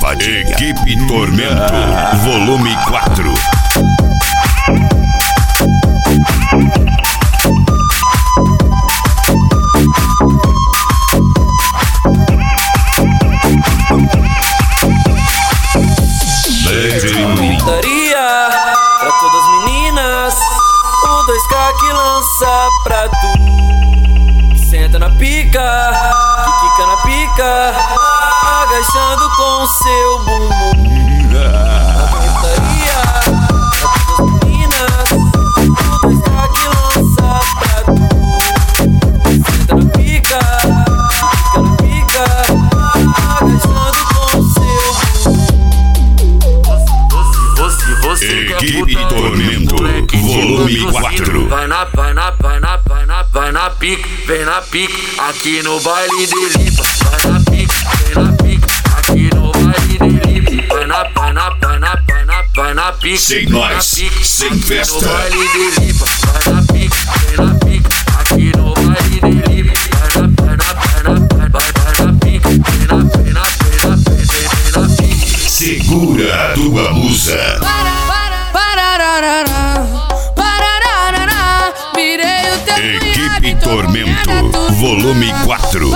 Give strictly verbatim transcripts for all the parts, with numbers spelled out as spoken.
safadinha. Equipe Tormento, volume quatro. Putaria pra todas as meninas, o dois K que lança pra tu. Que senta na pica, que quica na pica, agachando com seu bumbum. Putaria pra todas as meninas, o dois K que lança pra tu. Que senta na pica, que quica na pica, agachando com seu bumbum. Equipe Tormento, volume quatro. Vai na, vai na, vai na, vai na, vai na pica, vem na pica, aqui no baile de Lipa. Vai na pica, vem na pica, aqui no baile de Lipa. Vai na, vai na, vai na, vai na, vai na pica. Sem nós, sem festa. No baile de Lipa. Vai na pica, vem na pica, aqui no baile de Lipa. Vai na, vai na, vai na, vai, vai, vai na pica, vem na, vem na, vem na, vem, vem, vem na pica. Segura a tua musa. Equipe Tormento, volume quatro.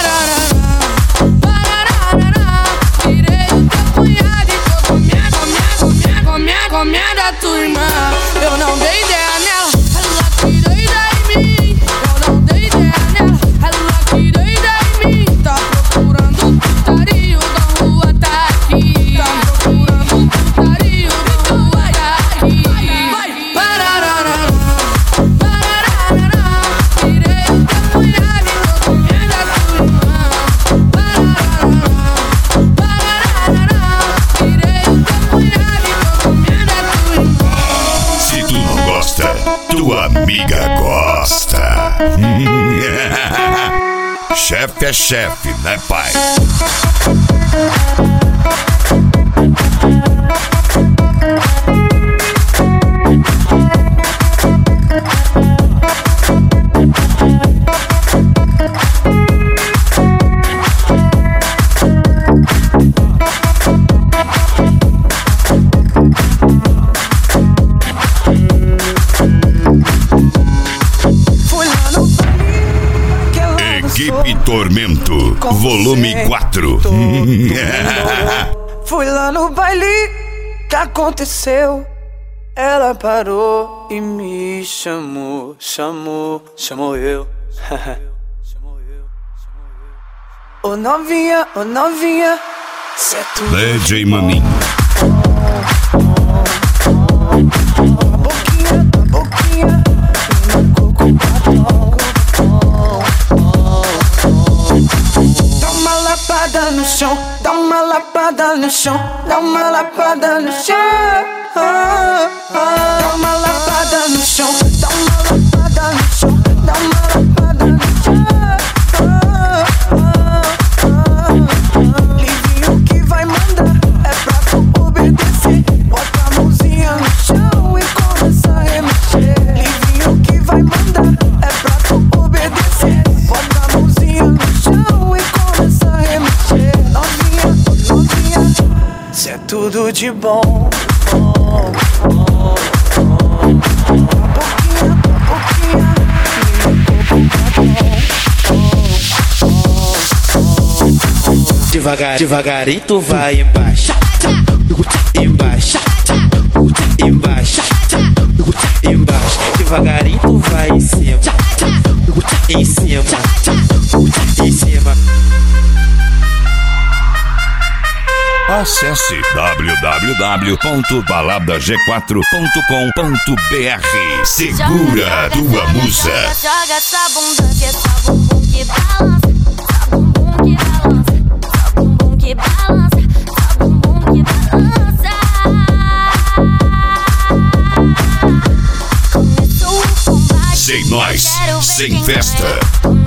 Virei o teu cunhado e tô comendo, comendo, comendo, comendo a tua irmã. Eu não dei ideia nela, ela tirou ideia em mim. Eu não dei ideia nela, ela tirou ideia em mim. Tá procurando putaria, da rua tá aqui. Tá procurando putaria, da rua tá aqui. Vai, parararara, parararara. Virei o teu cunhado e tô comendo a tua irmã. Parararara, parararara. Virei o teu cunhado e tô comendo a tua irmã. Se tu não gosta, tua amiga gosta. Chefe é chefe, né, pai? Equipe Tormento, volume quatro. Fui lá no baile, que aconteceu? Ela parou e me chamou, chamou, chamou eu. Ô novinha, ô novinha, cê é tudo. D J Maninho. Boquinha, boquinha, no coco batom. Dá uma lapada no chão, dá uma lapada no chão, dá uma lapada no chão. Ah, ah. Dá uma lapada no chão, dá uma lapada no chão, dá uma lapada no chão. Ah, ah, ah. Livinho que vai mandar, é pra tu obedecer. Bota a mãozinha no chão e começa a remexer. Livinho que vai mandar, é pra tu obedecer. Bota a mãozinha no chão e começa a remexer. Novinha, novinha, cê é tudo de bom. Devagar, devagarinho tu vai embaixo, embaixo, embaixo, embaixo. Devagarinho tu vai em cima, em cima, em cima. Acesse w w w ponto balada g quatro ponto com ponto b r. Segura a tua musa. Joga essa abundância, essa bumbum que balança, essa bumbum que balança, essa bumbum que balança, essa bumbum que balança. Começou o combate. Sem nós, sem festa.